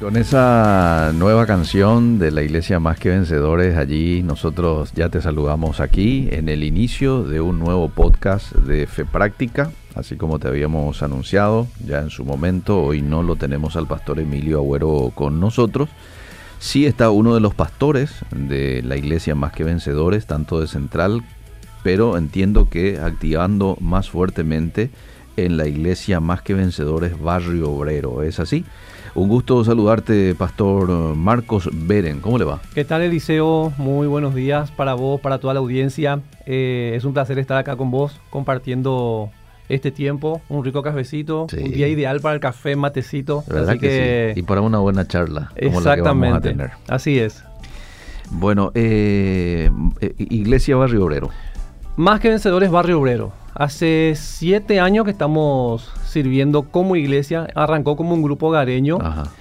Con esa nueva canción de la Iglesia Más que Vencedores, allí nosotros ya te saludamos aquí en el inicio de un nuevo podcast de Fe Práctica, así como te habíamos anunciado ya en su momento. Hoy no lo tenemos al pastor Emilio Agüero con nosotros. Sí está uno de los pastores de la Iglesia Más que Vencedores, tanto de Central, pero entiendo que activando más fuertemente en la Iglesia Más que Vencedores Barrio Obrero. ¿Es así? Un gusto saludarte, Pastor Marcos Beren. ¿Cómo le va? ¿Qué tal, Eliseo? Muy buenos días para vos, para toda la audiencia. Es un placer estar acá con vos, compartiendo este tiempo, un rico cafecito, sí. Un día ideal para el café, matecito. ¿Verdad así que sí? Y para una buena charla, como la que vamos a tener. Así es. Bueno, Iglesia Barrio Obrero. Más que Vencedores Barrio Obrero. Hace 7 años que estamos sirviendo como iglesia. Arrancó como un grupo hogareño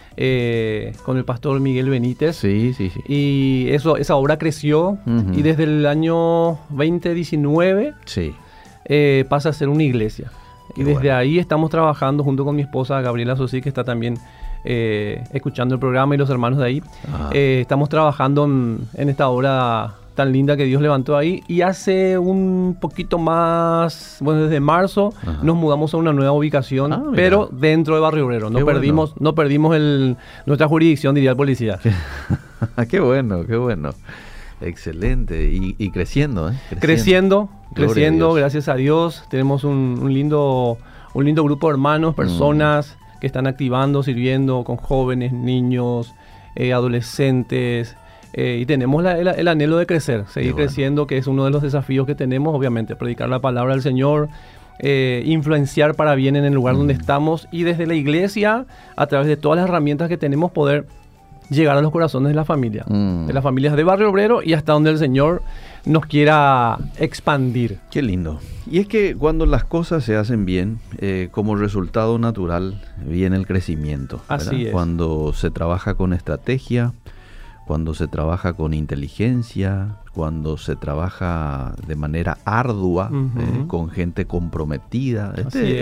con el pastor Miguel Benítez. Sí. Y esa obra creció y desde el año 2019 pasa a ser una iglesia. Qué y desde ahí estamos trabajando junto con mi esposa Gabriela Sosí, que está también escuchando el programa, y los hermanos de ahí. Estamos trabajando en esta obra tan linda que Dios levantó ahí, y hace un poquito más, bueno, desde marzo nos mudamos a una nueva ubicación, pero dentro de Barrio Obrero. No perdimos nuestra jurisdicción, diría el policía. Qué bueno. Excelente. Y creciendo, ¿eh? Creciendo, gracias a Dios. Tenemos un lindo grupo de hermanos, personas que están activando, sirviendo con jóvenes, niños, adolescentes. Y tenemos el anhelo de crecer, seguir creciendo, que es uno de los desafíos que tenemos, obviamente, predicar la palabra del Señor, influenciar para bien en el lugar donde estamos, y desde la iglesia, a través de todas las herramientas que tenemos, poder llegar a los corazones de la familia, de las familias de Barrio Obrero, y hasta donde el Señor nos quiera expandir. Qué lindo. Y es que cuando las cosas se hacen bien, como resultado natural viene el crecimiento, ¿verdad? Así es. Cuando se trabaja con estrategia, cuando se trabaja con inteligencia, cuando se trabaja de manera ardua, con gente comprometida.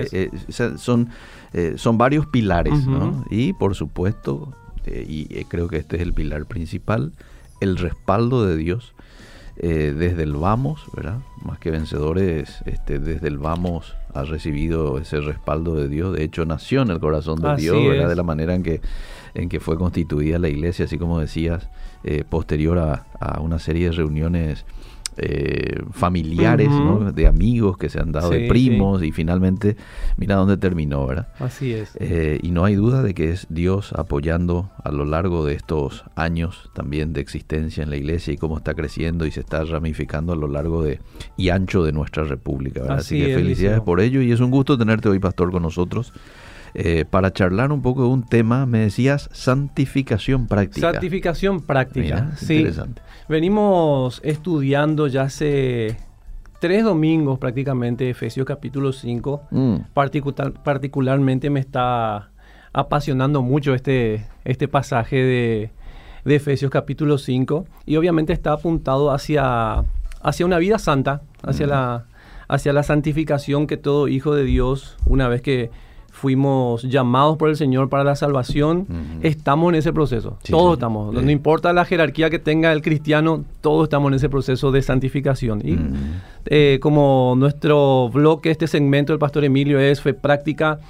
Son varios pilares, ¿no? Y por supuesto, y creo que este es el pilar principal, el respaldo de Dios desde el vamos, ¿verdad? Más que Vencedores, desde el vamos ha recibido ese respaldo de Dios. De hecho, nació en el corazón de Dios, ¿verdad? De la manera en que fue constituida la iglesia, así como decías, posterior a una serie de reuniones familiares, ¿no? De amigos que se han dado, de primos, y finalmente mira dónde terminó, ¿verdad? Así es. Y no hay duda de que es Dios apoyando a lo largo de estos años también de existencia en la iglesia, y cómo está creciendo y se está ramificando a lo largo y ancho de nuestra república, ¿verdad? Así que felicidades por ello, y es un gusto tenerte hoy, pastor, con nosotros. Para charlar un poco de un tema, me decías, santificación práctica. Santificación práctica, mira, sí. Interesante. Venimos estudiando ya hace 3 domingos prácticamente Efesios capítulo 5. Particularmente me está apasionando mucho este pasaje de Efesios capítulo 5, y obviamente está apuntado hacia una vida santa, hacia la santificación que todo hijo de Dios, una vez que fuimos llamados por el Señor para la salvación, estamos en ese proceso. Todos estamos. No importa la jerarquía que tenga el cristiano, todos estamos en ese proceso de santificación. Y como nuestro bloque, este segmento del pastor Emilio es Fe Práctica,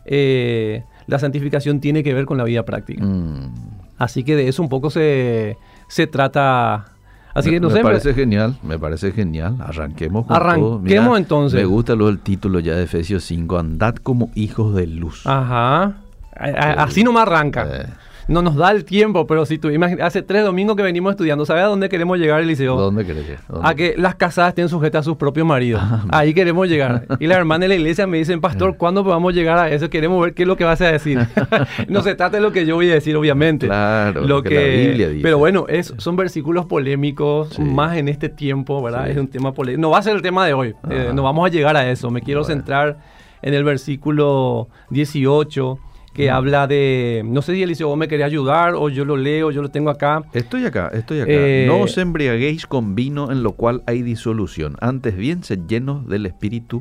la santificación tiene que ver con la vida práctica. Así que de eso un poco se trata. Así que no sé. Me parece genial. Arranquemos con todo. Mira, entonces. Me gusta el título ya de Efesios 5, andad como hijos de luz. Ajá. Así no me arranca. No nos da el tiempo, pero si tú imaginas, hace 3 domingos que venimos estudiando, ¿sabes a dónde queremos llegar, Eliseo? ¿Dónde querés llegar? A que las casadas estén sujetas a sus propios maridos. Ahí queremos llegar. Y las hermanas de la iglesia me dicen, pastor, ¿cuándo podamos llegar a eso? Queremos ver qué es lo que vas a decir. No se trata de lo que yo voy a decir, obviamente. Claro, lo que la Biblia dice. Pero bueno, son versículos polémicos, más en este tiempo, ¿verdad? Es un tema polémico. No va a ser el tema de hoy. No vamos a llegar a eso. Me quiero centrar en el versículo 18, que habla de, no sé si Eliseo vos me querés ayudar, o yo lo leo, yo lo tengo acá. Estoy acá. No os embriaguéis con vino en lo cual hay disolución, antes bien sed llenos del Espíritu,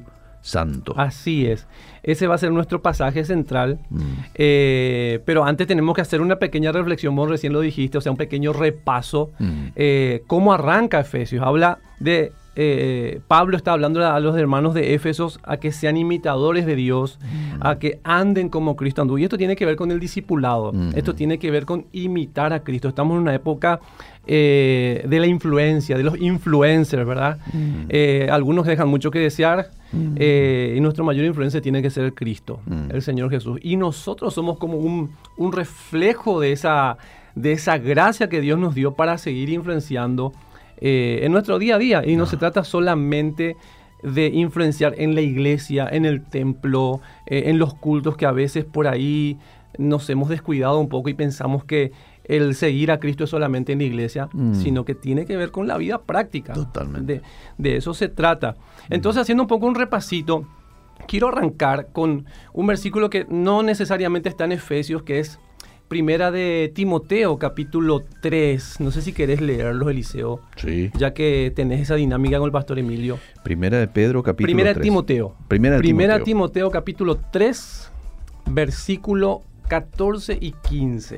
santo. Así es. Ese va a ser nuestro pasaje central. Pero antes tenemos que hacer una pequeña reflexión, vos recién lo dijiste, o sea, un pequeño repaso. ¿Cómo arranca Efesios? Habla de... Pablo está hablando a los hermanos de Éfesos a que sean imitadores de Dios, a que anden como Cristo anduvo. Y esto tiene que ver con el discipulado. Esto tiene que ver con imitar a Cristo. Estamos en una época de la influencia, de los influencers, ¿verdad? Algunos dejan mucho que desear. Y nuestro mayor influencia tiene que ser Cristo, el Señor Jesús. Y nosotros somos como un reflejo de esa gracia que Dios nos dio para seguir influenciando en nuestro día a día. Y no se trata solamente de influenciar en la iglesia, en el templo, en los cultos, que a veces por ahí nos hemos descuidado un poco y pensamos que el seguir a Cristo es solamente en la iglesia, sino que tiene que ver con la vida práctica. Totalmente. De eso se trata. Entonces, haciendo un poco un repasito, quiero arrancar con un versículo que no necesariamente está en Efesios, que es Primera de Timoteo, capítulo 3. No sé si querés leerlo, Eliseo. Sí. Ya que tenés esa dinámica con el pastor Emilio. Primera de Pedro, capítulo 3. Primera de Timoteo. Primera de Timoteo, capítulo 3, versículo 14 y 15.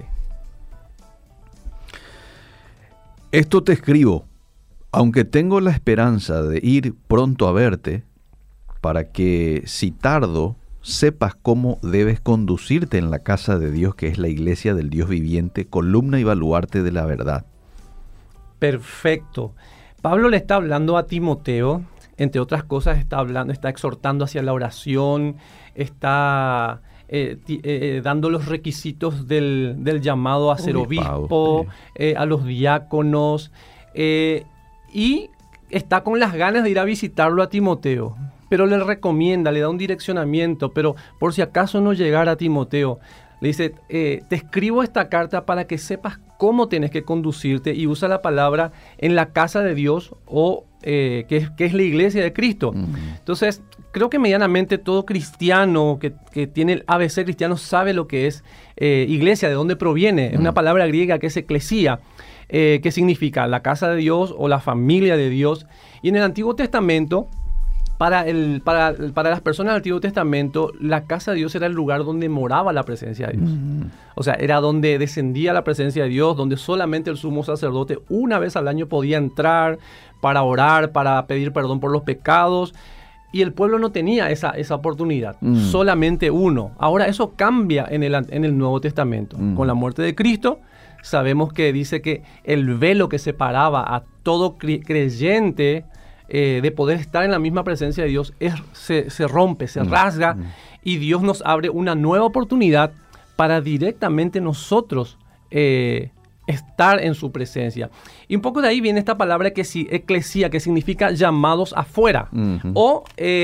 Esto te escribo, aunque tengo la esperanza de ir pronto a verte, para que, si tardo, sepas cómo debes conducirte en la casa de Dios, que es la iglesia del Dios viviente, columna y baluarte de la verdad. Perfecto. Pablo le está hablando a Timoteo, entre otras cosas está exhortando hacia la oración, está dando los requisitos del llamado a ser obispo, a los diáconos, y está con las ganas de ir a visitarlo a Timoteo. Pero le recomienda, le da un direccionamiento, pero por si acaso no llegara a Timoteo, le dice, te escribo esta carta para que sepas cómo tienes que conducirte, y usa la palabra en la casa de Dios, o que es la iglesia de Cristo. Entonces, creo que medianamente todo cristiano que tiene el ABC cristiano sabe lo que es iglesia, de dónde proviene. Es una palabra griega que es eclesía, que significa la casa de Dios o la familia de Dios. Y en el Antiguo Testamento, para las personas del Antiguo Testamento, la casa de Dios era el lugar donde moraba la presencia de Dios. O sea, era donde descendía la presencia de Dios, donde solamente el sumo sacerdote una vez al año podía entrar para orar, para pedir perdón por los pecados. Y el pueblo no tenía esa oportunidad, solamente uno. Ahora eso cambia en el Nuevo Testamento. Con la muerte de Cristo, sabemos que dice que el velo que separaba a todo creyente de poder estar en la misma presencia de Dios se rompe, se rasga, y Dios nos abre una nueva oportunidad para directamente nosotros estar en su presencia. Y un poco de ahí viene esta palabra eclesía, que significa llamados afuera, o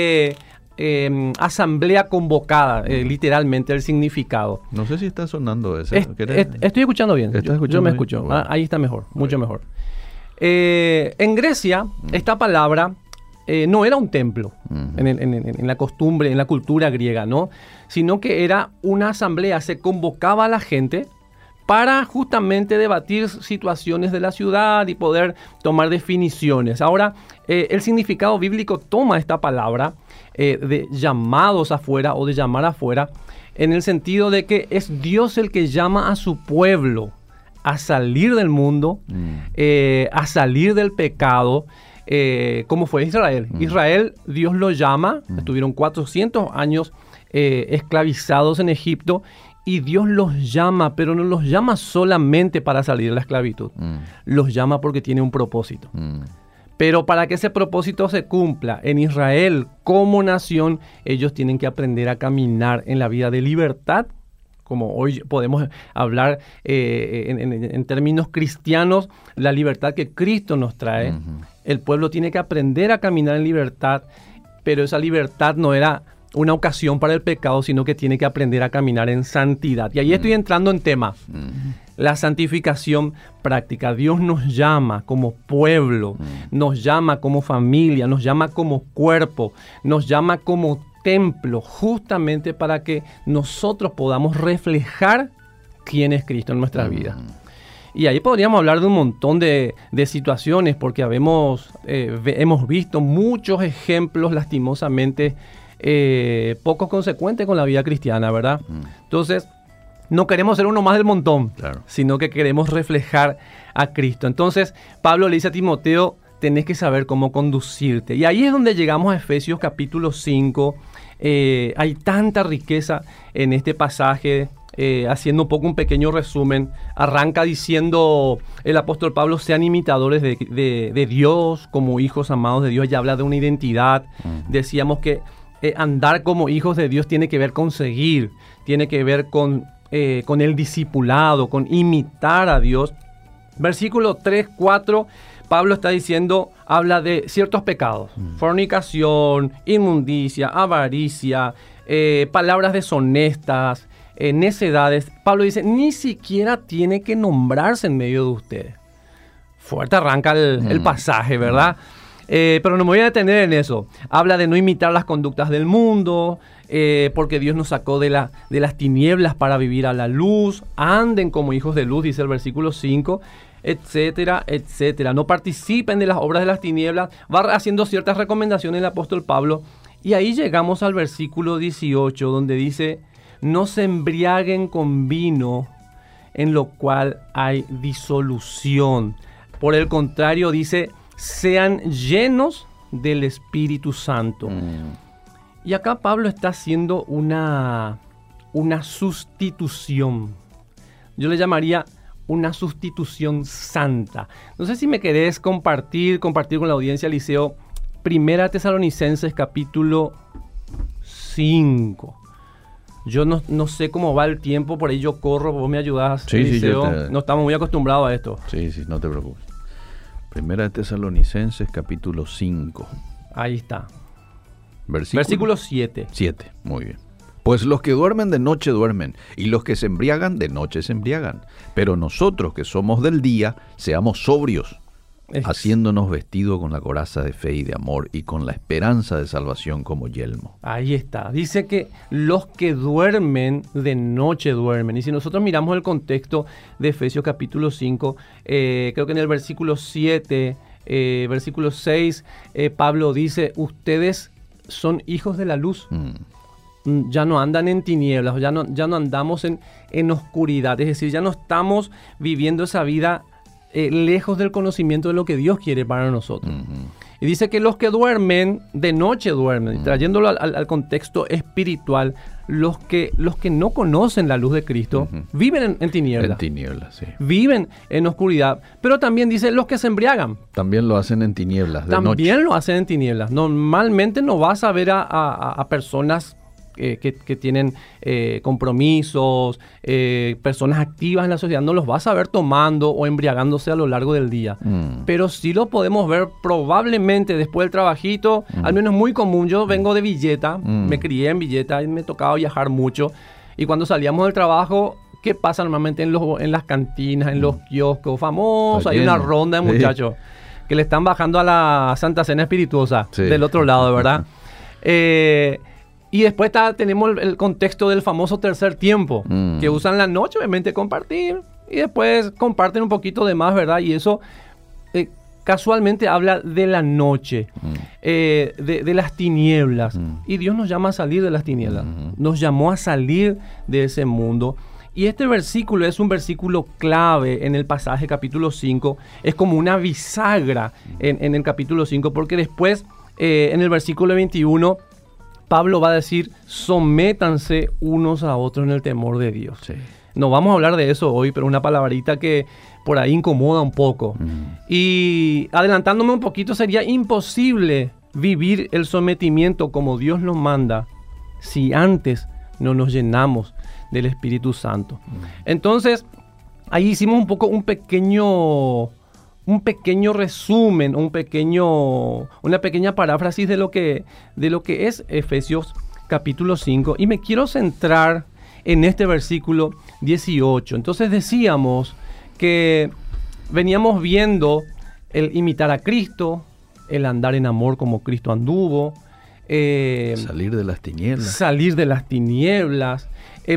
asamblea convocada, literalmente el significado. No sé si está sonando eso. Estoy escuchando bien. Yo me escucho. Bueno. Ahí está mejor, mucho mejor. En Grecia, esta palabra no era un templo en la costumbre, en la cultura griega, ¿no? Sino que era una asamblea. Se convocaba a la gente para justamente debatir situaciones de la ciudad y poder tomar definiciones. Ahora, el significado bíblico toma esta palabra de llamados afuera o de llamar afuera, en el sentido de que es Dios el que llama a su pueblo a salir del mundo, a salir del pecado, como fue Israel. Israel, Dios lo llama, estuvieron 400 años esclavizados en Egipto, y Dios los llama, pero no los llama solamente para salir de la esclavitud. Los llama porque tiene un propósito. Pero para que ese propósito se cumpla en Israel como nación, ellos tienen que aprender a caminar en la vida de libertad, como hoy podemos hablar en términos cristianos, la libertad que Cristo nos trae. El pueblo tiene que aprender a caminar en libertad, pero esa libertad no era una ocasión para el pecado, sino que tiene que aprender a caminar en santidad. Y ahí estoy entrando en tema. La santificación práctica. Dios nos llama como pueblo, nos llama como familia, nos llama como cuerpo, nos llama como templo, justamente para que nosotros podamos reflejar quién es Cristo en nuestras vidas. Y ahí podríamos hablar de un montón de situaciones, porque hemos visto muchos ejemplos lastimosamente poco consecuentes con la vida cristiana, ¿verdad? Entonces, no queremos ser uno más del montón, Claro. sino que queremos reflejar a Cristo. Entonces, Pablo le dice a Timoteo, tenés que saber cómo conducirte. Y ahí es donde llegamos a Efesios capítulo 5. Hay tanta riqueza en este pasaje. Haciendo un poco un pequeño resumen, arranca diciendo el apóstol Pablo, sean imitadores de Dios como hijos amados de Dios. Ya habla de una identidad. Decíamos que andar como hijos de Dios tiene que ver con seguir, tiene que ver con el discipulado, con imitar a Dios. Versículo 3, 4, Pablo está diciendo, habla de ciertos pecados, fornicación, inmundicia, avaricia, palabras deshonestas, necedades. Pablo dice, ni siquiera tiene que nombrarse en medio de ustedes. Fuerte arranca el pasaje, ¿verdad? Pero no me voy a detener en eso. Habla de no imitar las conductas del mundo, porque Dios nos sacó de las tinieblas para vivir a la luz. Anden como hijos de luz, dice el versículo 5, etcétera, etcétera. No participen de las obras de las tinieblas. Va haciendo ciertas recomendaciones el apóstol Pablo. Y ahí llegamos al versículo 18, donde dice, no se embriaguen con vino, en lo cual hay disolución. Por el contrario, dice, sean llenos del Espíritu Santo. Y acá Pablo está haciendo una sustitución. Yo le llamaría una sustitución santa. No sé si me querés compartir con la audiencia, Liceo, Primera Tesalonicenses capítulo 5. Yo no sé cómo va el tiempo, por ahí yo corro, vos me ayudás, Sí, Liceo. No estamos muy acostumbrados a esto. Sí, no te preocupes. Primera de Tesalonicenses, capítulo 5. Ahí está. Versículo 7. 7, muy bien. Pues los que duermen de noche duermen, y los que se embriagan de noche se embriagan. Pero nosotros que somos del día, seamos sobrios, haciéndonos vestido con la coraza de fe y de amor, y con la esperanza de salvación como yelmo. Ahí está. Dice que los que duermen de noche duermen. Y si nosotros miramos el contexto de Efesios capítulo 5, creo que en el versículo 7, versículo 6, Pablo dice, ustedes son hijos de la luz. Ya no andan en tinieblas, ya no andamos en oscuridad. Es decir, ya no estamos viviendo esa vida lejos del conocimiento de lo que Dios quiere para nosotros. Y dice que los que duermen, de noche duermen. Trayéndolo al contexto espiritual, los que no conocen la luz de Cristo, viven en tinieblas. En tinieblas, sí. Viven en oscuridad. Pero también dice los que se embriagan. También lo hacen en tinieblas, de También noche. lo hacen en tinieblas. Normalmente no vas a ver a personas que tienen compromisos, personas activas en la sociedad, no los vas a ver tomando o embriagándose a lo largo del día. Pero sí lo podemos ver probablemente después del trabajito, al menos muy común. Yo vengo de Villeta, me crié en Villeta y me tocaba viajar mucho. Y cuando salíamos del trabajo, ¿qué pasa normalmente en las cantinas, en los kioscos famosos? Hay una ronda de muchachos que le están bajando a la Santa Cena Espirituosa del otro lado, ¿verdad? Y después tenemos el contexto del famoso tercer tiempo, que usan la noche, obviamente, compartir, y después comparten un poquito de más, ¿verdad? Y eso casualmente habla de la noche, de las tinieblas. Y Dios nos llama a salir de las tinieblas. Nos llamó a salir de ese mundo. Y este versículo es un versículo clave en el pasaje capítulo 5. Es como una bisagra en el capítulo 5, porque después, en el versículo 21, Pablo va a decir, sométanse unos a otros en el temor de Dios. Sí. No vamos a hablar de eso hoy, pero una palabrita que por ahí incomoda un poco. Y adelantándome un poquito, sería imposible vivir el sometimiento como Dios nos manda si antes no nos llenamos del Espíritu Santo. Entonces, ahí hicimos un pequeño resumen, una pequeña paráfrasis de lo que es Efesios capítulo 5, y me quiero centrar en este versículo 18. Entonces decíamos que veníamos viendo el imitar a Cristo, el andar en amor como Cristo anduvo, salir de las tinieblas. Salir de las tinieblas. Hemos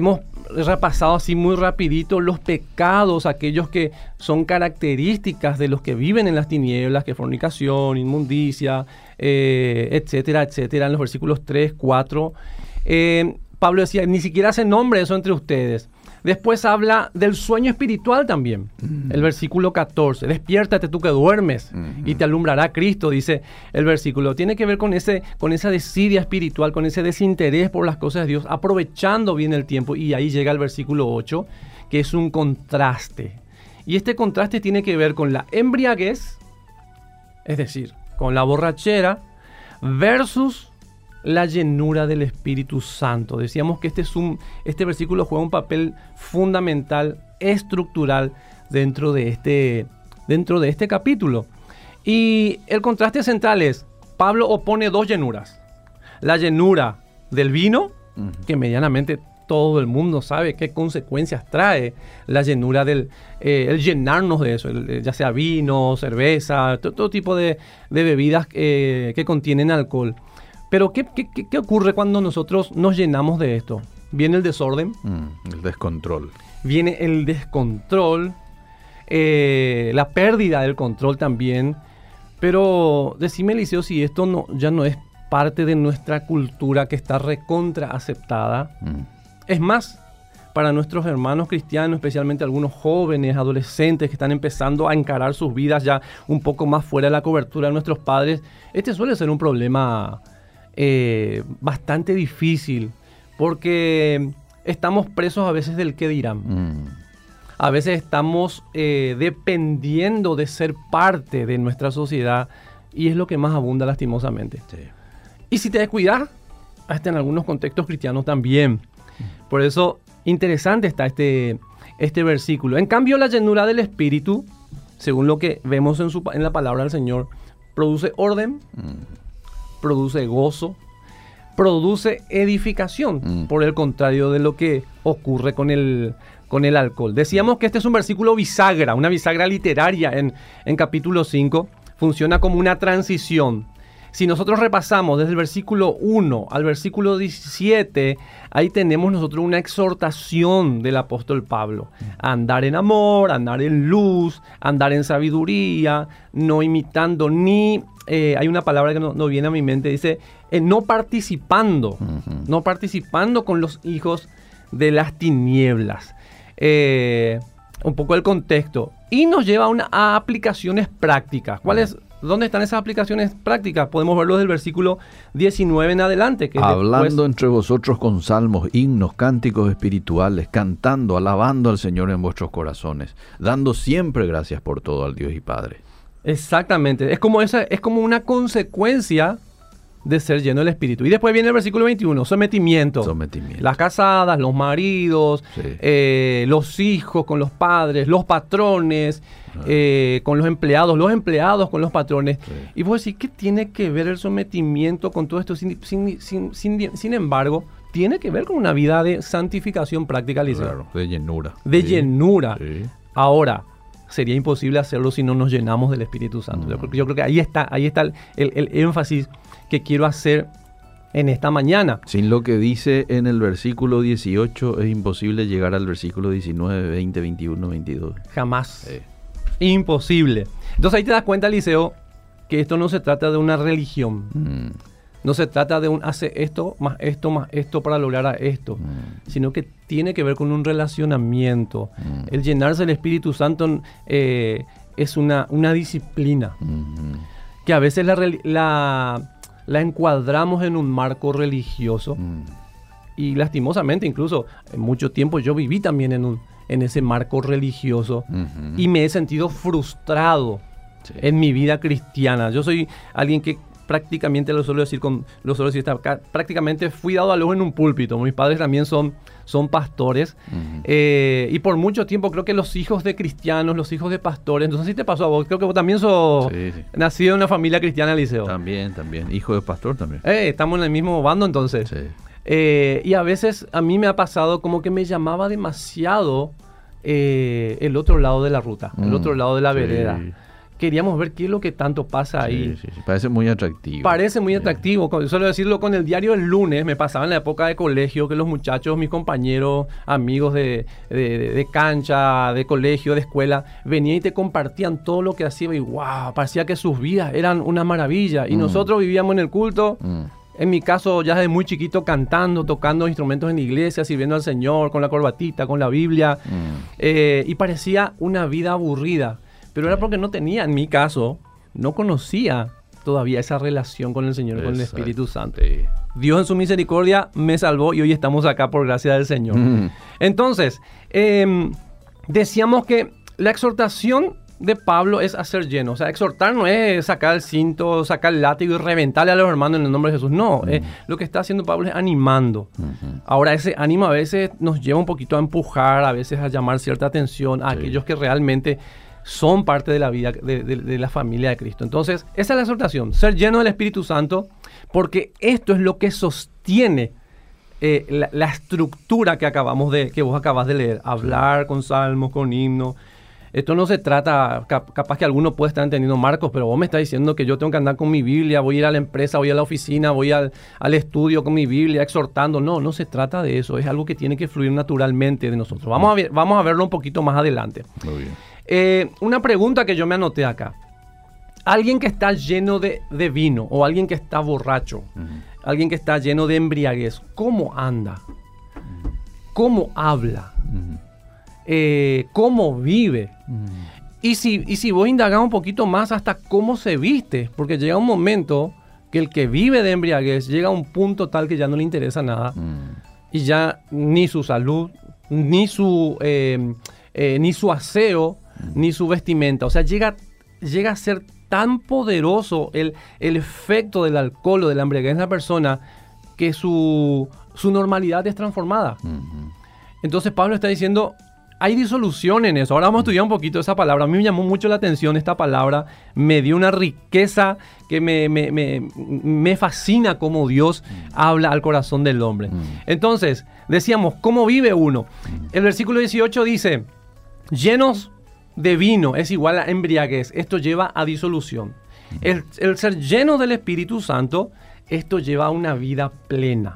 repasado así muy rapidito los pecados, aquellos que son características de los que viven en las tinieblas, que fornicación, inmundicia, etcétera, etcétera, en los versículos 3, 4. Pablo decía, ni siquiera hace nombre eso entre ustedes. Después habla del sueño espiritual también. El versículo 14. Despiértate tú que duermes y te alumbrará Cristo, dice el versículo. Tiene que ver con esa desidia espiritual, con ese desinterés por las cosas de Dios, aprovechando bien el tiempo. Y ahí llega el versículo 8, que es un contraste. Y este contraste tiene que ver con la embriaguez, es decir, con la borrachera, versus la llenura del Espíritu Santo. Decíamos que este versículo juega un papel fundamental, estructural dentro de este capítulo. Y el contraste central es, Pablo opone dos llenuras. La llenura del vino, que medianamente todo el mundo sabe qué consecuencias trae la llenura el llenarnos de eso, ya sea vino, cerveza, todo tipo de bebidas que contienen alcohol. Pero ¿qué ocurre cuando nosotros nos llenamos de esto? Viene el desorden. El descontrol. Viene el descontrol, la pérdida del control también. Pero decime, Eliseo, si esto ya no es parte de nuestra cultura que está recontra aceptada. Es más, para nuestros hermanos cristianos, especialmente algunos jóvenes, adolescentes que están empezando a encarar sus vidas ya un poco más fuera de la cobertura de nuestros padres, este suele ser un problema bastante difícil, porque estamos presos a veces del qué dirán. A veces estamos dependiendo de ser parte de nuestra sociedad, y es lo que más abunda lastimosamente. Sí. Y si te descuidas, hasta en algunos contextos cristianos también. Por eso, interesante está este versículo. En cambio, la llenura del Espíritu, según lo que vemos en la palabra del Señor, produce orden, produce gozo, produce edificación, por el contrario de lo que ocurre con el alcohol. Decíamos que este es un versículo bisagra, una bisagra literaria en capítulo 5, funciona como una transición. Si nosotros repasamos desde el versículo 1 al versículo 17, ahí tenemos nosotros una exhortación del apóstol Pablo. A andar en amor, andar en luz, andar en sabiduría, no imitando ni... hay una palabra que no viene a mi mente, dice, no participando con los hijos de las tinieblas. Un poco el contexto. Y nos lleva a aplicaciones prácticas. ¿Dónde están esas aplicaciones prácticas? Podemos verlo del versículo 19 en adelante. Que hablando entre vosotros con salmos, himnos, cánticos espirituales, cantando, alabando al Señor en vuestros corazones, dando siempre gracias por todo al Dios y Padre. Exactamente. Es como una consecuencia de ser lleno del Espíritu. Y después viene el versículo 21, sometimiento. Las casadas, los maridos, sí. Los hijos con los padres, los patrones con los empleados con los patrones. Sí. Y vos decís, ¿qué tiene que ver el sometimiento con todo esto? Sin embargo, tiene que ver con una vida de santificación práctica, Eliseo. Claro, de llenura. De llenura. Sí. Ahora, sería imposible hacerlo si no nos llenamos del Espíritu Santo. Yo creo que ahí está el énfasis que quiero hacer en esta mañana. Sin lo que dice en el versículo 18, es imposible llegar al versículo 19, 20, 21, 22. Jamás. Imposible. Entonces ahí te das cuenta, Eliseo, que esto no se trata de una religión. No se trata de hace esto más esto para lograr a esto, sino que tiene que ver con un relacionamiento. El llenarse del Espíritu Santo es una disciplina que a veces la encuadramos en un marco religioso y lastimosamente incluso en mucho tiempo yo viví también en ese marco religioso y me he sentido frustrado en mi vida cristiana. Yo soy alguien que prácticamente prácticamente fui dado a luz en un púlpito. Mis padres también son pastores y por mucho tiempo creo que los hijos de cristianos, los hijos de pastores, entonces sí te pasó a vos, creo que vos también sos nacido en una familia cristiana, Eliseo. También, hijo de pastor también. Estamos en el mismo bando entonces. Sí. Y a veces a mí me ha pasado como que me llamaba demasiado el otro lado de la ruta, el otro lado de la vereda. queríamos ver qué es lo que tanto pasa ahí. Sí. Parece muy atractivo. Parece muy atractivo. Suelo decirlo con el diario El Lunes. Me pasaba en la época de colegio que los muchachos, mis compañeros, amigos de cancha, de colegio, de escuela, venían y te compartían todo lo que hacían y wow, parecía que sus vidas eran una maravilla. Y nosotros vivíamos en el culto, en mi caso ya desde muy chiquito cantando, tocando instrumentos en la iglesia, sirviendo al Señor, con la corbatita, con la Biblia. Y parecía una vida aburrida. Pero era porque no tenía, en mi caso, no conocía todavía esa relación con el Señor, con el Espíritu Santo. Dios en su misericordia me salvó y hoy estamos acá por gracia del Señor. Entonces, decíamos que la exhortación de Pablo es hacer lleno. O sea, exhortar no es sacar el cinto, sacar el látigo y reventarle a los hermanos en el nombre de Jesús. No, lo que está haciendo Pablo es animando. Ahora, ese ánimo a veces nos lleva un poquito a empujar, a veces a llamar cierta atención a aquellos que realmente son parte de la vida de la familia de Cristo. Entonces, esa es la exhortación, ser lleno del Espíritu Santo, porque esto es lo que sostiene la estructura que vos acabas de leer. Hablar con salmos, con himnos. Esto no se trata, capaz que alguno puede estar entendiendo, Marcos, pero vos me estás diciendo que yo tengo que andar con mi Biblia, voy a ir a la empresa, voy a la oficina, voy al estudio con mi Biblia, exhortando. No se trata de eso, es algo que tiene que fluir naturalmente de nosotros. Vamos a verlo un poquito más adelante. Muy bien. Una pregunta que yo me anoté acá. Alguien que está lleno de vino o alguien que está borracho, alguien que está lleno de embriaguez, ¿cómo anda? ¿Cómo habla? ¿Cómo vive? Y si vos indagás un poquito más hasta cómo se viste, porque llega un momento que el que vive de embriaguez llega a un punto tal que ya no le interesa nada y ya ni su salud, ni su aseo, ni su vestimenta. O sea, llega a ser tan poderoso el efecto del alcohol o de la embriaguez en la persona que su normalidad es transformada. Entonces Pablo está diciendo, hay disolución en eso. Ahora vamos a estudiar un poquito esa palabra. A mí me llamó mucho la atención esta palabra. Me dio una riqueza que me fascina cómo Dios habla al corazón del hombre. Entonces, decíamos, ¿cómo vive uno? El versículo 18 dice, llenos de vino es igual a embriaguez. Esto lleva a disolución. El ser lleno del Espíritu Santo, esto lleva a una vida plena.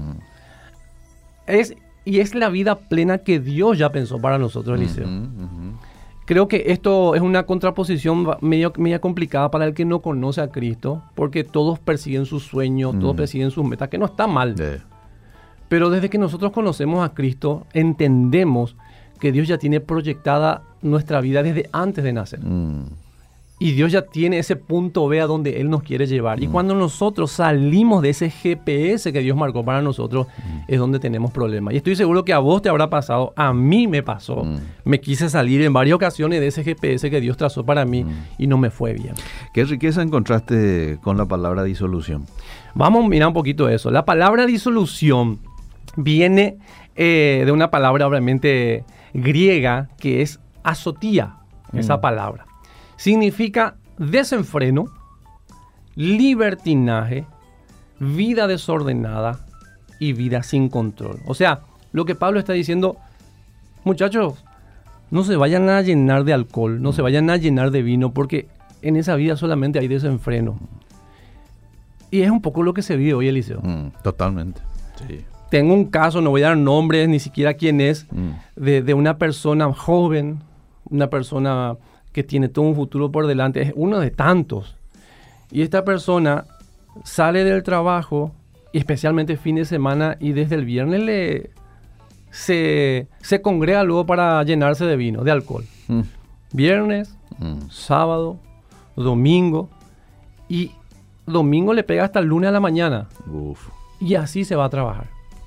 Es la vida plena que Dios ya pensó para nosotros, Eliseo. Creo que esto es una contraposición media complicada para el que no conoce a Cristo, porque todos persiguen sus sueños, todos persiguen sus metas, que no está mal. Pero desde que nosotros conocemos a Cristo, entendemos que Dios ya tiene proyectada nuestra vida desde antes de nacer. Y Dios ya tiene ese punto B a donde Él nos quiere llevar. Y cuando nosotros salimos de ese GPS que Dios marcó para nosotros, es donde tenemos problemas. Y estoy seguro que a vos te habrá pasado, a mí me pasó. Me quise salir en varias ocasiones de ese GPS que Dios trazó para mí y no me fue bien. ¿Qué riqueza encontraste con la palabra disolución? Vamos a mirar un poquito eso. La palabra disolución viene de una palabra obviamente griega que es azotía, esa palabra. Significa desenfreno, libertinaje, vida desordenada y vida sin control. O sea, lo que Pablo está diciendo, muchachos, no se vayan a llenar de alcohol, no se vayan a llenar de vino, porque en esa vida solamente hay desenfreno. Y es un poco lo que se vive hoy, Eliseo. Totalmente, sí. Tengo un caso, no voy a dar nombres, ni siquiera quién es, de una persona joven, una persona que tiene todo un futuro por delante, es uno de tantos. Y esta persona sale del trabajo, y especialmente fin de semana, y desde el viernes se congrega luego para llenarse de vino, de alcohol. Viernes, sábado, domingo, y domingo le pega hasta el lunes a la mañana. Y así se va a trabajar.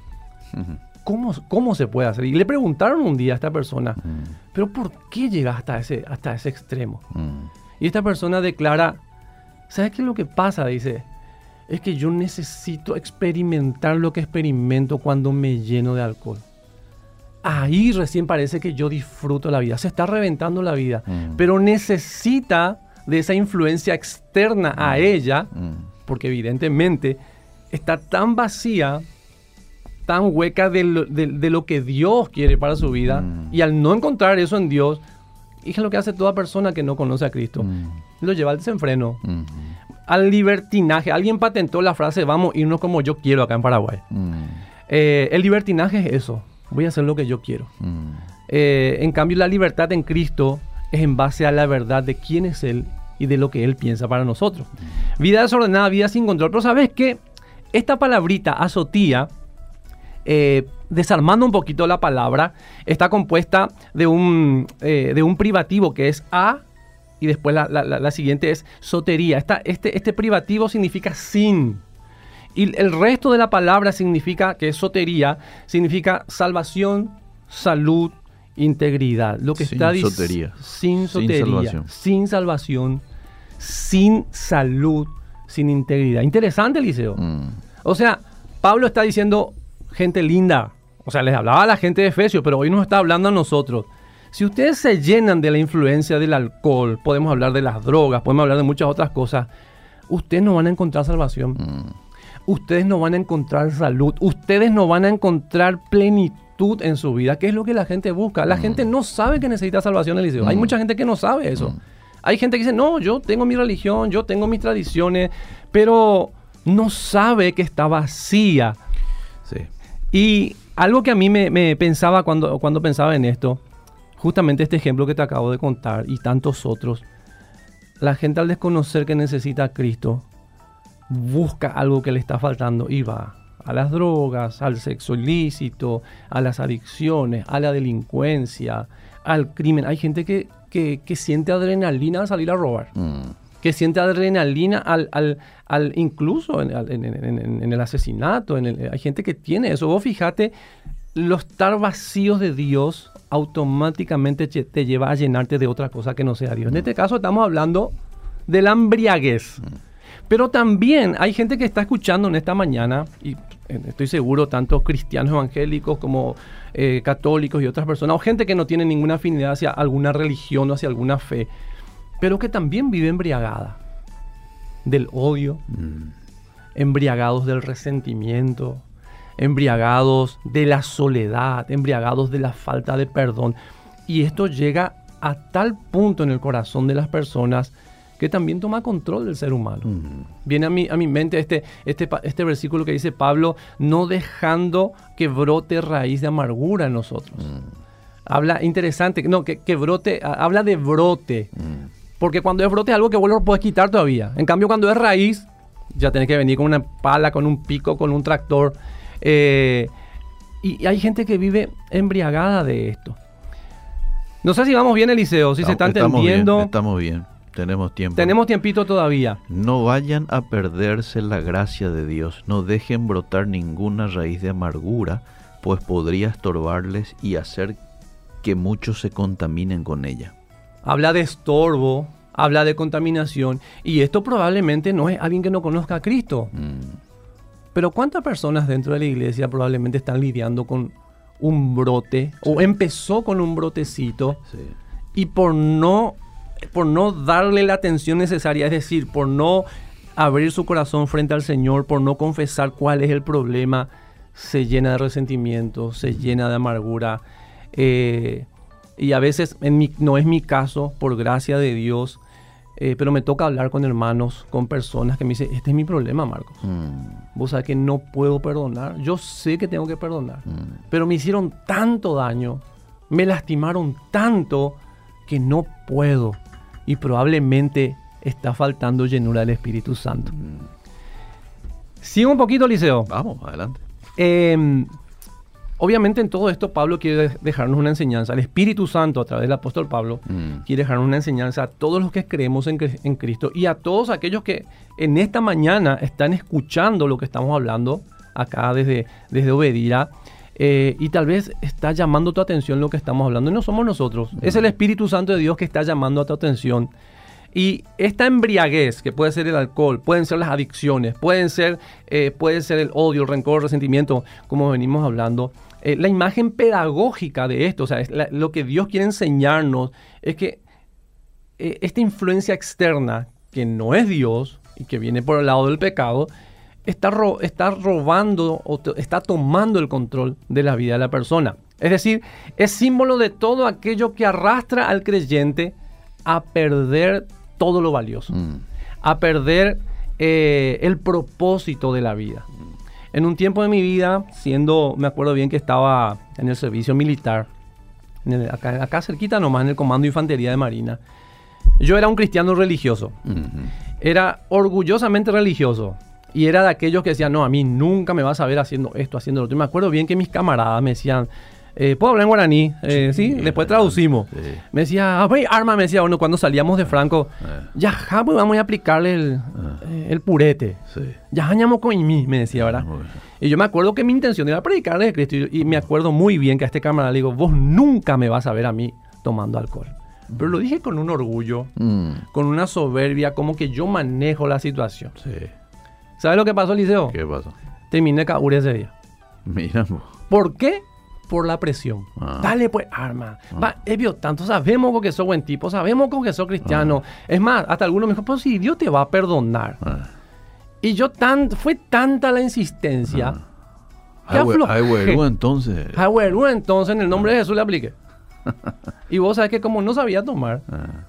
¿Cómo se puede hacer? Y le preguntaron un día a esta persona, ¿pero por qué llegas hasta ese extremo? Y esta persona declara, ¿sabes qué es lo que pasa? Dice, es que yo necesito experimentar lo que experimento cuando me lleno de alcohol. Ahí recién parece que yo disfruto la vida. Se está reventando la vida, pero necesita de esa influencia externa a ella, porque evidentemente está tan vacía, tan hueca de lo que Dios quiere para su vida, y al no encontrar eso en Dios, Y es lo que hace toda persona que no conoce a Cristo. Lo lleva al desenfreno, Mm. al libertinaje. Alguien patentó la frase, vamos a irnos como yo quiero acá en Paraguay. El libertinaje es eso, voy a hacer lo que yo quiero. En cambio, la libertad en Cristo es en base a la verdad de quién es Él y de lo que Él piensa para nosotros. Vida desordenada, vida sin control. Pero ¿sabes qué? Esta palabrita, azotía, desarmando un poquito la palabra, está compuesta de un privativo que es a, y después la siguiente es sotería. Este privativo significa sin. Y el resto de la palabra significa, que es sotería, significa salvación, salud, integridad. Lo que está sotería. Sin sotería, sin salvación, sin salud, sin integridad. Interesante, Eliseo. O sea, Pablo está diciendo, gente linda. O sea, les hablaba a la gente de Efesios, pero hoy nos está hablando a nosotros. Si ustedes se llenan de la influencia del alcohol, podemos hablar de las drogas, podemos hablar de muchas otras cosas, ustedes no van a encontrar salvación. Ustedes no van a encontrar salud. Ustedes no van a encontrar plenitud en su vida, que es lo que la gente busca. La gente no sabe que necesita salvación, Eliseo. Hay mucha gente que no sabe eso. Hay gente que dice, no, yo tengo mi religión, yo tengo mis tradiciones, pero no sabe que está vacía. Sí. Y algo que a mí me pensaba cuando pensaba en esto, justamente este ejemplo que te acabo de contar y tantos otros, la gente al desconocer que necesita a Cristo, busca algo que le está faltando y va a las drogas, al sexo ilícito, a las adicciones, a la delincuencia, al crimen. Hay gente que siente adrenalina al salir a robar, que siente adrenalina al incluso en el asesinato. Hay gente que tiene eso. Vos fíjate, los estar vacíos de Dios automáticamente te lleva a llenarte de otra cosa que no sea Dios. En este caso estamos hablando de la embriaguez. Pero también hay gente que está escuchando en esta mañana, y estoy seguro, tanto cristianos evangélicos como católicos y otras personas, o gente que no tiene ninguna afinidad hacia alguna religión o hacia alguna fe, pero que también vive embriagada del odio, embriagados del resentimiento, embriagados de la soledad, embriagados de la falta de perdón. Y esto llega a tal punto en el corazón de las personas que también toma control del ser humano. Viene a mi mente este versículo que dice Pablo, no dejando que brote raíz de amargura en nosotros. Habla interesante, no, que brote, habla de brote. Porque cuando es brote es algo que vos lo puedes quitar todavía. En cambio, cuando es raíz, ya tenés que venir con una pala, con un pico, con un tractor. Y hay gente que vive embriagada de esto. No sé si vamos bien, Eliseo, si se está entendiendo. Estamos bien. Tenemos tiempo. Tenemos tiempito todavía. No vayan a perderse la gracia de Dios. No dejen brotar ninguna raíz de amargura, pues podría estorbarles y hacer que muchos se contaminen con ella. Habla de estorbo, habla de contaminación. Y esto probablemente no es alguien que no conozca a Cristo. Pero ¿cuántas personas dentro de la iglesia probablemente están lidiando con un brote? Sí. O empezó con un brotecito. Sí. Y por no darle la atención necesaria, es decir, por no abrir su corazón frente al Señor, por no confesar cuál es el problema, se llena de resentimiento, se llena de amargura. Y a veces, no es mi caso, por gracia de Dios, pero me toca hablar con hermanos, con personas que me dicen, este es mi problema, Marcos. Vos sabés que no puedo perdonar. Yo sé que tengo que perdonar, pero me hicieron tanto daño, me lastimaron tanto que no puedo. Y probablemente está faltando llenura del Espíritu Santo. Sigo un poquito, Eliseo. Vamos, adelante. Obviamente en todo esto Pablo quiere dejarnos una enseñanza. El Espíritu Santo, a través del apóstol Pablo, quiere dejarnos una enseñanza a todos los que creemos en Cristo y a todos aquellos que en esta mañana están escuchando lo que estamos hablando acá desde Obedira. Y tal vez está llamando tu atención lo que estamos hablando. Y no somos nosotros. Es el Espíritu Santo de Dios que está llamando a tu atención. Y esta embriaguez, que puede ser el alcohol, pueden ser las adicciones, puede ser el odio, el rencor, el resentimiento, como venimos hablando. La imagen pedagógica de esto, o sea, lo que Dios quiere enseñarnos es que esta influencia externa, que no es Dios y que viene por el lado del pecado, está robando o está tomando el control de la vida de la persona. Es decir, es símbolo de todo aquello que arrastra al creyente a perder todo lo valioso, a perder el propósito de la vida. En un tiempo de mi vida, me acuerdo bien que estaba en el servicio militar, acá cerquita nomás, en el Comando de Infantería de Marina. Yo era un cristiano religioso, era orgullosamente religioso, y era de aquellos que decían, no, a mí nunca me vas a ver haciendo esto, haciendo lo otro. Y me acuerdo bien que mis camaradas me decían, ¿puedo hablar en guaraní? Sí, después traducimos. Sí. Me decía, arma, me decía, bueno, cuando salíamos de Franco, ya pues vamos a aplicarle el purete. Sí. Ya jañamos con mí, me decía, ¿verdad? Y yo me acuerdo que mi intención era predicarle de Cristo. Y me acuerdo muy bien que a este camarada le digo, vos nunca me vas a ver a mí tomando alcohol. Pero lo dije con un orgullo, con una soberbia, como que yo manejo la situación. Sí. ¿Sabes lo que pasó, Eliseo? ¿Qué pasó? Terminé caure ese día. Mira. ¿Por qué? Por la presión. Dale pues, arma. Evio, tanto sabemos que sos buen tipo, sabemos que sos cristiano. Es más, hasta algunos me dijo, pues si Dios te va a perdonar. Y yo fue tanta la insistencia que aflojé. Entonces, en el nombre de Jesús le apliqué. Y vos sabés que como no sabía tomar,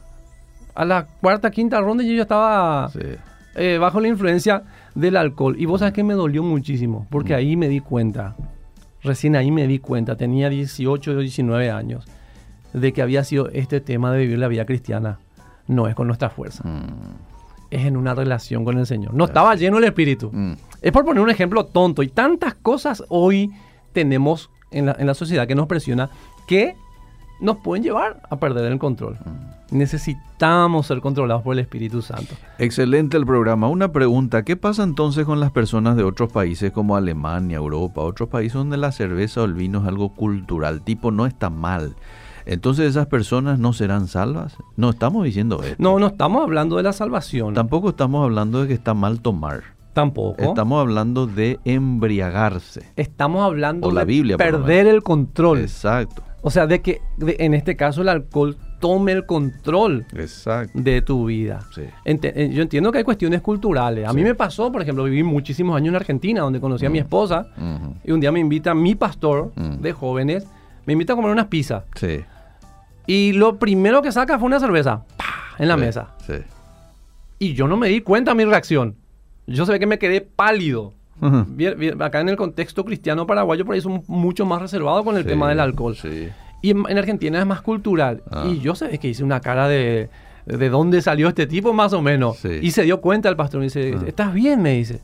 a la cuarta, quinta ronda yo ya estaba bajo la influencia del alcohol. Y vos sabés que me dolió muchísimo, porque ahí me di cuenta. Recién ahí me di cuenta, tenía 18 o 19 años, de que había sido este tema de vivir la vida cristiana. No es con nuestra fuerza. Es en una relación con el Señor. No estaba lleno el Espíritu. Es por poner un ejemplo tonto. Y tantas cosas hoy tenemos en la sociedad que nos presiona que nos pueden llevar a perder el control. Necesitamos ser controlados por el Espíritu Santo. Excelente el programa. Una pregunta, ¿qué pasa entonces con las personas de otros países como Alemania, Europa, otros países donde la cerveza o el vino es algo cultural, tipo no está mal? Entonces, ¿esas personas no serán salvas? No estamos diciendo esto. No estamos hablando de la salvación. Tampoco estamos hablando de que está mal tomar. Tampoco. Estamos hablando de embriagarse. Estamos hablando de perder el control. Exacto. O sea, de que en este caso el alcohol tome el control de tu vida. Sí. Yo entiendo que hay cuestiones culturales. A mí me pasó, por ejemplo, viví muchísimos años en Argentina, donde conocí a mi esposa, y un día me invita mi pastor de jóvenes, me invita a comer unas pizzas. Sí. Y lo primero que saca fue una cerveza en la mesa. Sí. Y yo no me di cuenta de mi reacción. Yo sé que me quedé pálido. Acá en el contexto cristiano paraguayo por ahí son mucho más reservados con el tema del alcohol. Sí. Y en Argentina es más cultural. Y yo sé que hice una cara de dónde salió este tipo más o menos. Sí. Y se dio cuenta el pastor. Me dice, ¿estás bien? Me dice.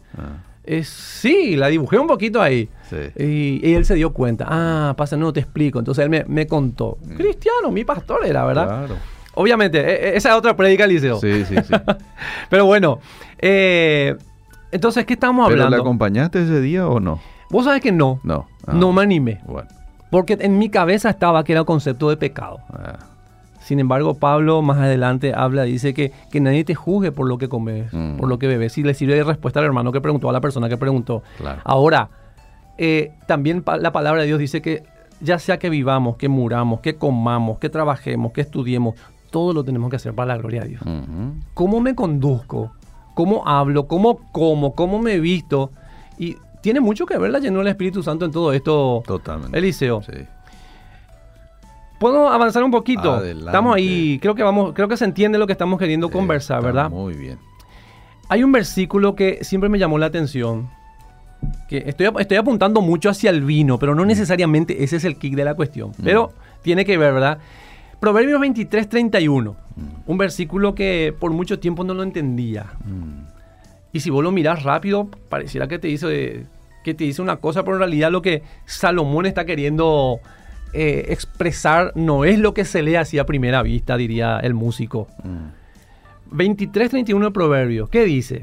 Sí, la dibujé un poquito ahí. Sí. Y él se dio cuenta. Pasa, no te explico. Entonces él me contó. Cristiano, mi pastor era, ¿verdad? Claro. Obviamente, esa es otra prédica, Eliseo. Sí. Pero bueno, entonces, ¿qué estamos hablando? ¿Pero le acompañaste ese día o no? Vos sabés que no. No me animé. Bueno. Porque en mi cabeza estaba que era el concepto de pecado. Sin embargo, Pablo más adelante dice que nadie te juzgue por lo que comes, por lo que bebes. Y le sirve de respuesta al hermano que preguntó, a la persona que preguntó. Claro. Ahora, también la palabra de Dios dice que ya sea que vivamos, que muramos, que comamos, que trabajemos, que estudiemos, todo lo tenemos que hacer para la gloria de Dios. ¿Cómo me conduzco? ¿Cómo hablo? ¿Cómo como? ¿Cómo me visto? Y tiene mucho que ver la llenura del Espíritu Santo en todo esto. Totalmente. Eliseo. Sí. ¿Puedo avanzar un poquito? Adelante. Estamos ahí. Creo que se entiende lo que estamos queriendo conversar, ¿verdad? Muy bien. Hay un versículo que siempre me llamó la atención. Que estoy apuntando mucho hacia el vino, pero no necesariamente ese es el kick de la cuestión. Pero tiene que ver, ¿verdad? Proverbios 23:31. Un versículo que por mucho tiempo no lo entendía. Y si vos lo mirás rápido, pareciera que te dice una cosa, pero en realidad lo que Salomón está queriendo expresar no es lo que se lee así a primera vista, diría el músico. 23:31 de Proverbios. ¿Qué dice?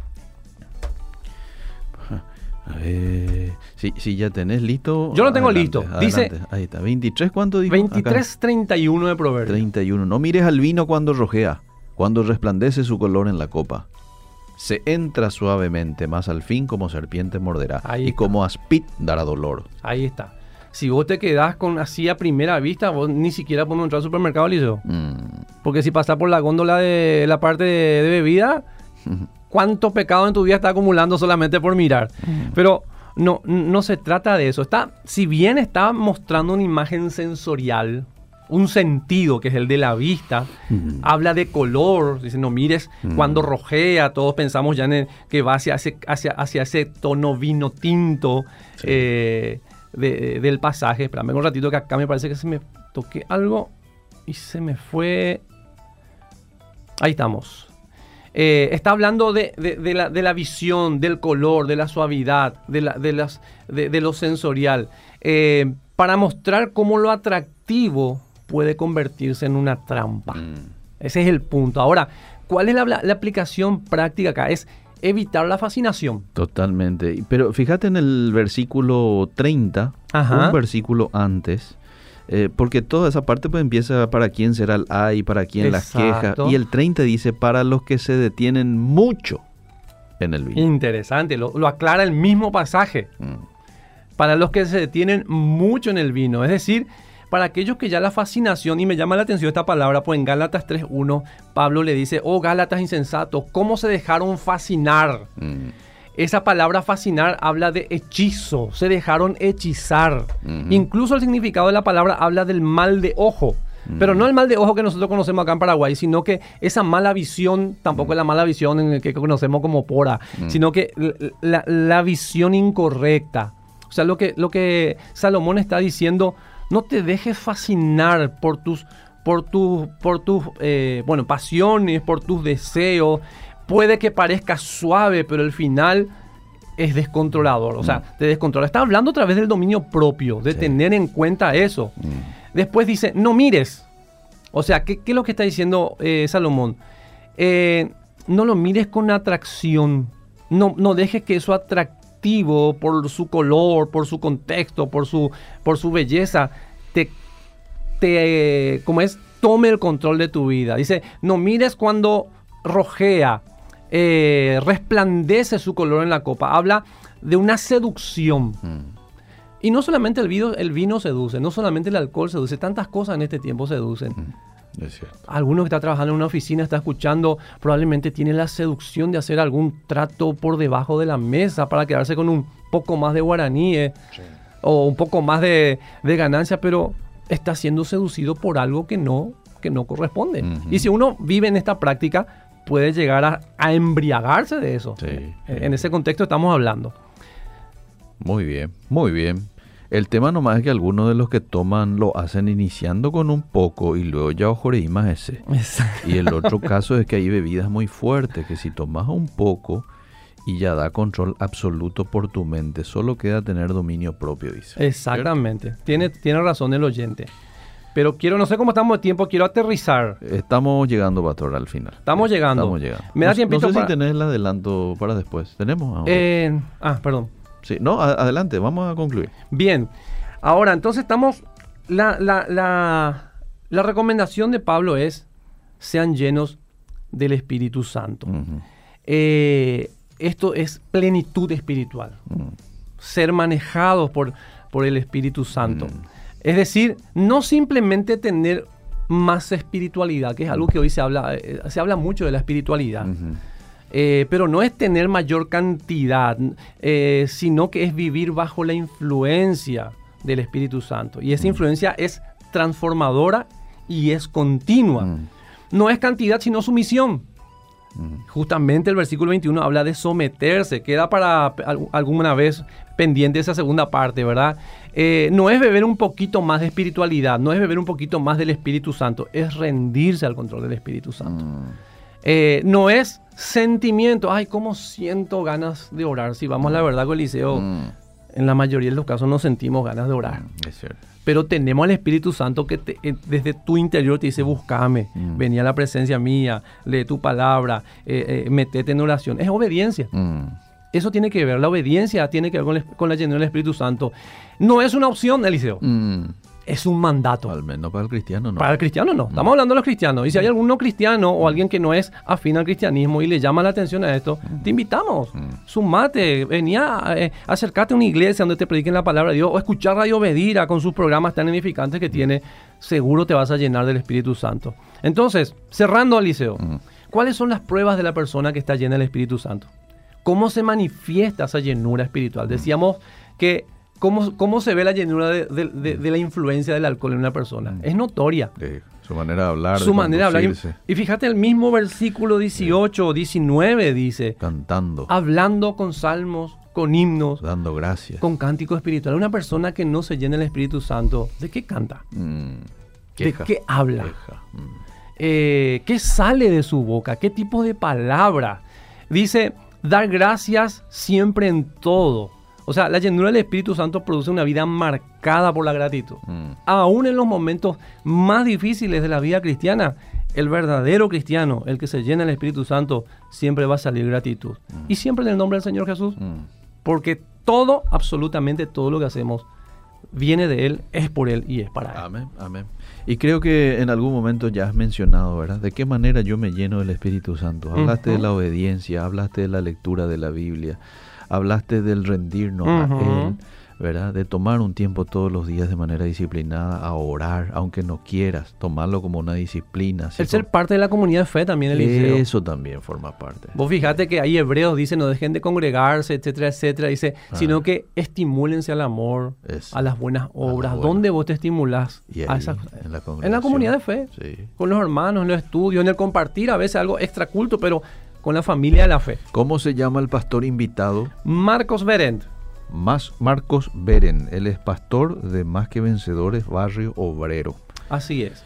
Si ya tenés listo. Yo lo tengo listo. Adelante. Dice. Ahí está. ¿23 cuánto dijo? 23:31 de Proverbios. 31. No mires al vino cuando rojea, cuando resplandece su color en la copa. Se entra suavemente, mas al fin como serpiente morderá. Y como aspid dará dolor. Ahí está. Si vos te quedás con así a primera vista, vos ni siquiera podemos entrar al supermercado, Eliseo. Porque si pasás por la góndola de la parte de bebida, ¿cuánto pecado en tu vida está acumulando solamente por mirar? Pero no se trata de eso. Si bien está mostrando una imagen sensorial, un sentido que es el de la vista, habla de color, dice no mires cuando rojea, todos pensamos ya que va hacia ese tono vino tinto del pasaje. Espérame un ratito que acá me parece que se me toqué algo y se me fue. Ahí estamos. Está hablando de la visión, del color, de la suavidad, de lo sensorial, para mostrar cómo lo atractivo puede convertirse en una trampa. Ese es el punto. Ahora, ¿cuál es la aplicación práctica acá? Es evitar la fascinación. Totalmente. Pero fíjate en el versículo 30, un versículo antes, porque toda esa parte pues empieza para quién será el ay, para quién las quejas. Y el 30 dice para los que se detienen mucho en el vino. Interesante, lo aclara el mismo pasaje. Para los que se detienen mucho en el vino. Es decir, para aquellos que ya la fascinación, y me llama la atención esta palabra, pues en Gálatas 3:1, Pablo le dice, oh Gálatas insensatos, ¿cómo se dejaron fascinar? Esa palabra fascinar habla de hechizo, se dejaron hechizar. Incluso el significado de la palabra habla del mal de ojo. Pero no el mal de ojo que nosotros conocemos acá en Paraguay, sino que esa mala visión, tampoco es la mala visión en el que conocemos como pora, sino que la visión incorrecta. O sea, lo que Salomón está diciendo, no te dejes fascinar por tus pasiones, por tus deseos. Puede que parezca suave, pero al final es descontrolador. O sea, te descontrola. Está hablando a través del dominio propio, de tener en cuenta eso. Después dice, no mires. O sea, ¿qué es lo que está diciendo Salomón? No lo mires con atracción. No dejes que eso atractivo, por su color, por su contexto, por su belleza, tome el control de tu vida. Dice, no mires cuando rojea, resplandece su color en la copa. Habla de una seducción. Y no solamente el vino seduce, no solamente el alcohol seduce, tantas cosas en este tiempo seducen. Es cierto. Alguno que está trabajando en una oficina, está escuchando, probablemente tiene la seducción de hacer algún trato por debajo de la mesa para quedarse con un poco más de guaraní o un poco más de ganancia, pero está siendo seducido por algo que no corresponde. Y si uno vive en esta práctica, puede llegar a embriagarse de eso. En ese contexto estamos hablando. Muy bien, muy bien. El tema nomás es que algunos de los que toman lo hacen iniciando con un poco y luego ya ojoreí más ese. Y el otro caso es que hay bebidas muy fuertes que si tomas un poco y ya da control absoluto por tu mente, solo queda tener dominio propio, dice. Exactamente. Tiene razón el oyente. Pero no sé cómo estamos de tiempo, quiero aterrizar. Estamos llegando, Pastor, al final. Estamos llegando. Me da tiempito. No sé si tenés el adelanto para después. ¿Tenemos? Perdón. Sí, no, adelante, vamos a concluir. Bien, ahora entonces la recomendación de Pablo es, sean llenos del Espíritu Santo. Esto es plenitud espiritual, ser manejados por el Espíritu Santo. Es decir, no simplemente tener más espiritualidad, que es algo que hoy se habla mucho de la espiritualidad. Pero no es tener mayor cantidad, sino que es vivir bajo la influencia del Espíritu Santo. Y esa influencia es transformadora y es continua. No es cantidad, sino sumisión. Justamente el versículo 21 habla de someterse. Queda para alguna vez pendiente esa segunda parte, ¿verdad? No es beber un poquito más de espiritualidad, no es beber un poquito más del Espíritu Santo, es rendirse al control del Espíritu Santo. No es sentimiento, ay, cómo siento ganas de orar. Si vamos a la verdad, Eliseo, en la mayoría de los casos no sentimos ganas de orar. Es cierto. Pero tenemos al Espíritu Santo que desde tu interior te dice, búscame, vení a la presencia mía, lee tu palabra, metete en oración. Es obediencia. Eso tiene que ver, la obediencia tiene que ver con la llenura del Espíritu Santo. No es una opción, Eliseo. Es un mandato. Al menos para el cristiano no. Para el cristiano no. Estamos hablando de los cristianos. Y si hay algún no cristiano o alguien que no es afín al cristianismo y le llama la atención a esto, te invitamos. Sumate, acércate a una iglesia donde te prediquen la palabra de Dios o escuchar Radio Bedira con sus programas tan edificantes que tiene. Seguro te vas a llenar del Espíritu Santo. Entonces, cerrando, Eliseo, ¿cuáles son las pruebas de la persona que está llena del Espíritu Santo? ¿Cómo se manifiesta esa llenura espiritual? Decíamos que ¿cómo se ve la llenura de la influencia del alcohol en una persona? Es notoria. Su manera de hablar. Su manera de hablar. Y fíjate, el mismo versículo 18 o 19 dice: cantando. Hablando con salmos, con himnos. Dando gracias. Con cántico espiritual. Una persona que no se llena el Espíritu Santo, ¿de qué canta? Queja. ¿De qué habla? ¿Qué sale de su boca? ¿Qué tipo de palabra? Dice, dar gracias siempre en todo. O sea, la llenura del Espíritu Santo produce una vida marcada por la gratitud. Aún en los momentos más difíciles de la vida cristiana, el verdadero cristiano, el que se llena del Espíritu Santo, siempre va a salir gratitud. Y siempre en el nombre del Señor Jesús. Porque todo, absolutamente todo lo que hacemos, viene de Él, es por Él y es para Él. Amén, amén. Y creo que en algún momento ya has mencionado, ¿verdad? ¿De qué manera yo me lleno del Espíritu Santo? Hablaste de la obediencia, hablaste de la lectura de la Biblia, hablaste del rendirnos a Él, ¿verdad? De tomar un tiempo todos los días de manera disciplinada a orar, aunque no quieras, tomarlo como una disciplina. El ser parte de la comunidad de fe también, Eliseo. Eso también forma parte. Vos fíjate que ahí Hebreos dice, no dejen de congregarse, etcétera, etcétera. Dice, sino que estimúlense al amor, a las buenas obras. ¿Dónde vos te estimulás? En la comunidad de fe, con los hermanos, en los estudios, en el compartir a veces algo extraculto, pero con la familia de la fe. ¿Cómo se llama el pastor invitado? Marcos Berend. Marcos Beren, él es pastor de Más que Vencedores, Barrio Obrero. Así es.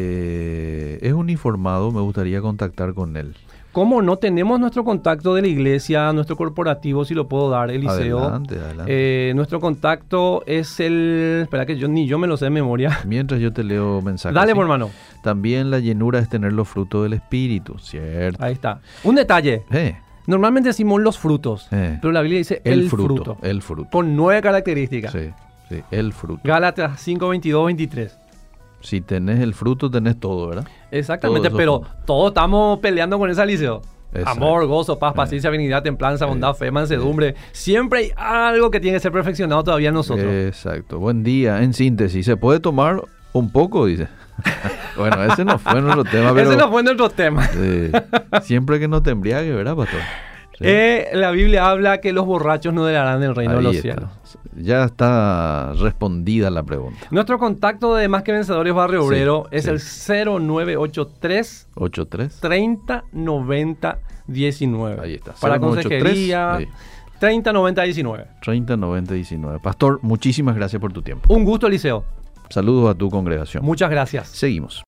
Es un informado, me gustaría contactar con él. ¿Cómo no? Tenemos nuestro contacto de la iglesia, nuestro corporativo, si lo puedo dar, Eliseo. Adelante. Nuestro contacto es el... Espera que ni yo me lo sé de memoria. Mientras yo te leo mensajes. Dale, por hermano. También la llenura es tener los frutos del Espíritu, ¿cierto? Ahí está. Un detalle. Normalmente decimos los frutos, pero la Biblia dice el fruto. El fruto. Con 9 características. Sí, el fruto. Gálatas 5, 22, 23. Si tenés el fruto, tenés todo, ¿verdad? Exactamente, pero todos estamos peleando con ese, Eliseo. Amor, gozo, paz, paciencia, benignidad, templanza, bondad, fe, mansedumbre. Siempre hay algo que tiene que ser perfeccionado todavía en nosotros. Exacto. Buen día. En síntesis, ¿se puede tomar un poco? Dice. Bueno, ese no fue nuestro tema. Pero, ese no fue nuestro tema. Siempre que no te embriague, ¿verdad, pastor? La Biblia habla que los borrachos no heredarán el reino de los cielos. Ya está respondida la pregunta. Nuestro contacto de Más que Vencedores Barrio Obrero es el 0983 30 90 19. Ahí está. Para consejería 30 90 19. 30 90 19. Pastor, muchísimas gracias por tu tiempo. Un gusto, Eliseo. Saludos a tu congregación. Muchas gracias. Seguimos.